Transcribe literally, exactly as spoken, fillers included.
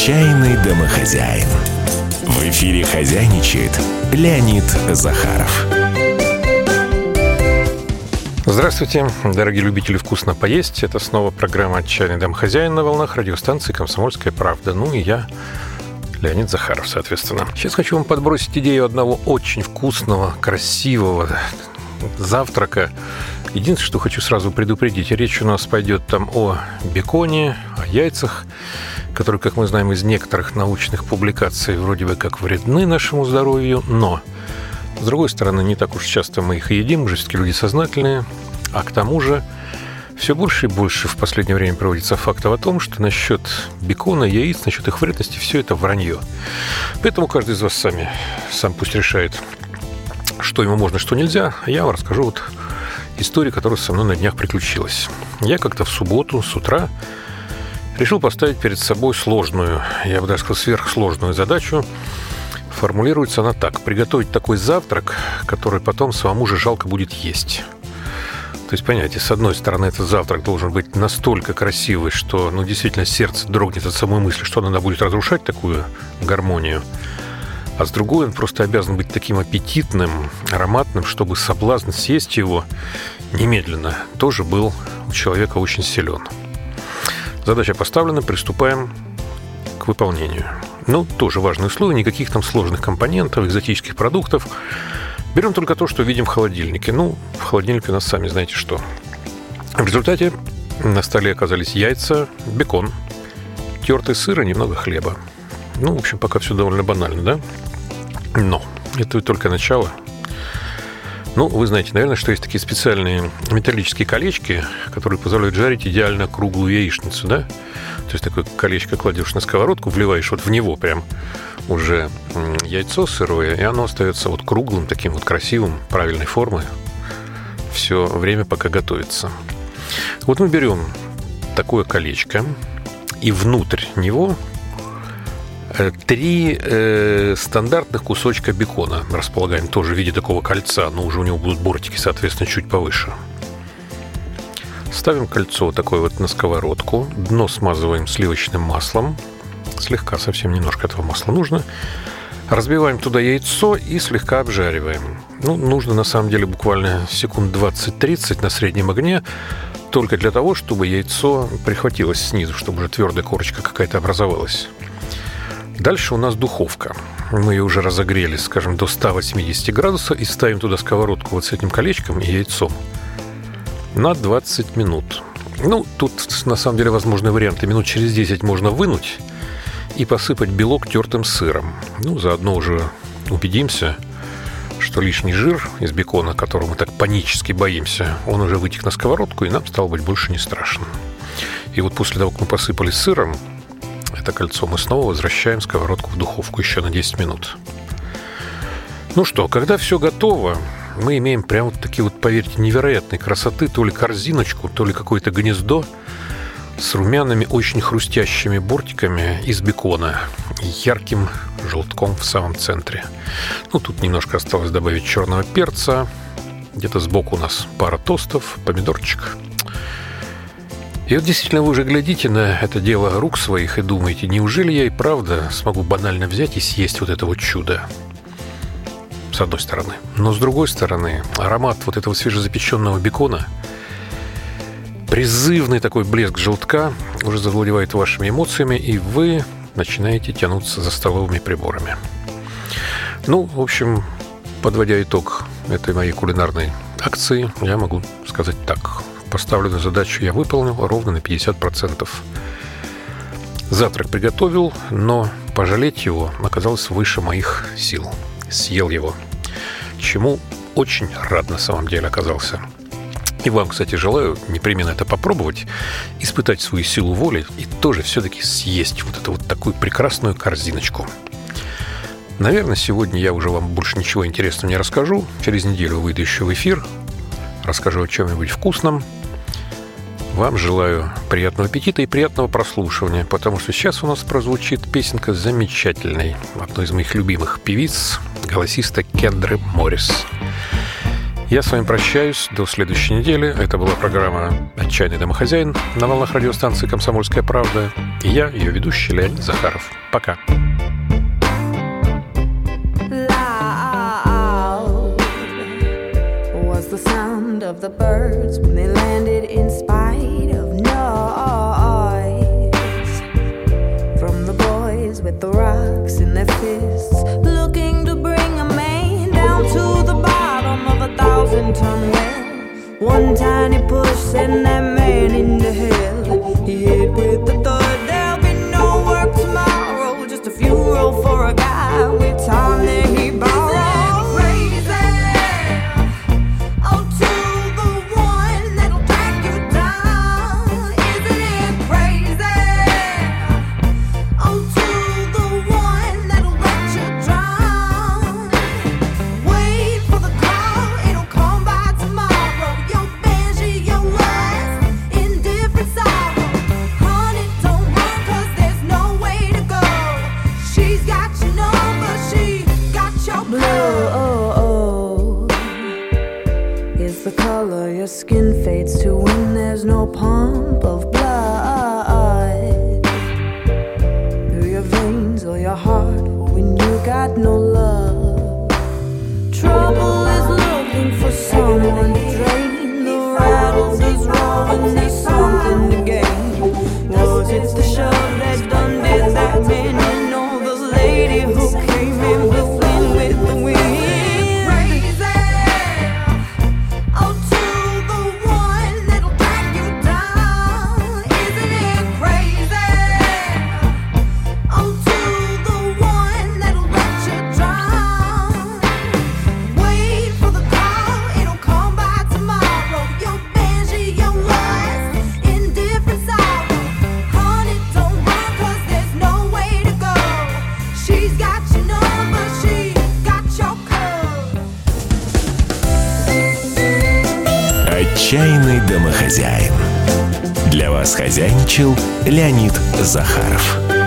Отчаянный домохозяин. В эфире хозяйничает Леонид Захаров. Здравствуйте, дорогие любители вкусно поесть. Это снова программа «Отчаянный домохозяин» на волнах радиостанции «Комсомольская правда». Ну и я, Леонид Захаров, соответственно. Сейчас хочу вам подбросить идею одного очень вкусного, красивого завтрака. Единственное, что хочу сразу предупредить, речь у нас пойдет там о беконе, о яйцах, которые, как мы знаем из некоторых научных публикаций, вроде бы как вредны нашему здоровью, но, с другой стороны, не так уж часто мы их едим, мы же все-таки люди сознательные, а к тому же все больше и больше в последнее время проводится фактов о том, что насчет бекона, яиц, насчет их вредности, все это вранье. Поэтому каждый из вас сами, сам пусть решает, что ему можно, что нельзя. Я вам расскажу вот историю, которая со мной на днях приключилась. Я как-то в субботу с утра решил поставить перед собой сложную, я бы даже сказал, сверхсложную задачу. Формулируется она так: приготовить такой завтрак, который потом самому же жалко будет есть. То есть, понимаете, с одной стороны, этот завтрак должен быть настолько красивый, что, ну, действительно, сердце дрогнет от самой мысли, что надо будет разрушать такую гармонию. А с другой, он просто обязан быть таким аппетитным, ароматным, чтобы соблазн съесть его немедленно тоже был у человека очень силен. Задача поставлена, приступаем к выполнению. Ну, тоже важное условие, никаких там сложных компонентов, экзотических продуктов. Берем только то, что видим в холодильнике. Ну, в холодильнике у нас сами знаете что. В результате на столе оказались яйца, бекон, тертый сыр и немного хлеба. Ну, в общем, пока все довольно банально, да? Но это только начало. Ну, вы знаете, наверное, что есть такие специальные металлические колечки, которые позволяют жарить идеально круглую яичницу, да? То есть такое колечко кладешь на сковородку, вливаешь вот в него прям уже яйцо сырое, и оно остается вот круглым, таким вот красивым, правильной формы все время, пока готовится. Вот мы берем такое колечко, и внутрь него три э, стандартных кусочка бекона располагаем тоже в виде такого кольца, но уже у него будут бортики, соответственно, чуть повыше. Ставим кольцо вот такое вот на сковородку, дно смазываем сливочным маслом, слегка, совсем немножко этого масла нужно. Разбиваем туда яйцо и слегка обжариваем. Ну, нужно на самом деле буквально секунд двадцать-тридцать на среднем огне, только для того, чтобы яйцо прихватилось снизу, чтобы уже твердая корочка какая-то образовалась. Дальше у нас духовка. Мы ее уже разогрели, скажем, до ста восьмидесяти градусов и ставим туда сковородку вот с этим колечком и яйцом на двадцать минут. Ну, тут на самом деле возможны варианты. Минут через десять можно вынуть и посыпать белок тертым сыром. Ну, заодно уже убедимся, что лишний жир из бекона, которого мы так панически боимся, он уже вытек на сковородку, и нам, стало быть, больше не страшно. И вот после того, как мы посыпали сыром это кольцо, мы снова возвращаем сковородку в духовку еще на десять минут. Ну что, когда все готово, мы имеем прям вот такие вот, поверьте, невероятной красоты, то ли корзиночку, то ли какое-то гнездо с румяными, очень хрустящими бортиками из бекона и ярким желтком в самом центре. Ну, тут немножко осталось добавить черного перца. Где-то сбоку у нас пара тостов, помидорчик. И вот действительно вы уже глядите на это дело рук своих и думаете, неужели я и правда смогу банально взять и съесть вот это вот чудо? С одной стороны. Но с другой стороны, аромат вот этого свежезапеченного бекона, призывный такой блеск желтка уже завладевает вашими эмоциями, и вы начинаете тянуться за столовыми приборами. Ну, в общем, подводя итог этой моей кулинарной акции, я могу сказать так. Поставленную задачу я выполнил ровно на пятьдесят процентов. Завтрак приготовил, но пожалеть его оказалось выше моих сил. Съел его. Чему очень рад на самом деле оказался. И вам, кстати, желаю непременно это попробовать, испытать свою силу воли и тоже все-таки съесть вот эту вот такую прекрасную корзиночку. Наверное, сегодня я уже вам больше ничего интересного не расскажу. Через неделю выйду еще в эфир, расскажу о чем-нибудь вкусном. Вам желаю приятного аппетита и приятного прослушивания, потому что сейчас у нас прозвучит песенка замечательной, одной из моих любимых певиц, голосиста Кендры Моррис. Я с вами прощаюсь до следующей недели. Это была программа «Отчаянный домохозяин» на волнах радиостанции «Комсомольская правда». И я, ее ведущий Леонид Захаров. Пока. The sound of the birds when they landed in spite of noise. From the boys with the rocks in their fists, looking to bring a man down to the bottom of a thousand ton well. One tiny push sent that man into hell. He hit with the thud, there'll be no work tomorrow. Just a funeral for a guy with time that he borrowed. Your skin fades to when there's no pump of blood through your veins or your heart when you got no love. Trouble is looking for someone to drain the rattles is rolling, there's something to gain. Was it the shove that done did that man in, or the lady who came in whistling with the wind? Отчаянный домохозяин. Для вас хозяйничал Леонид Захаров.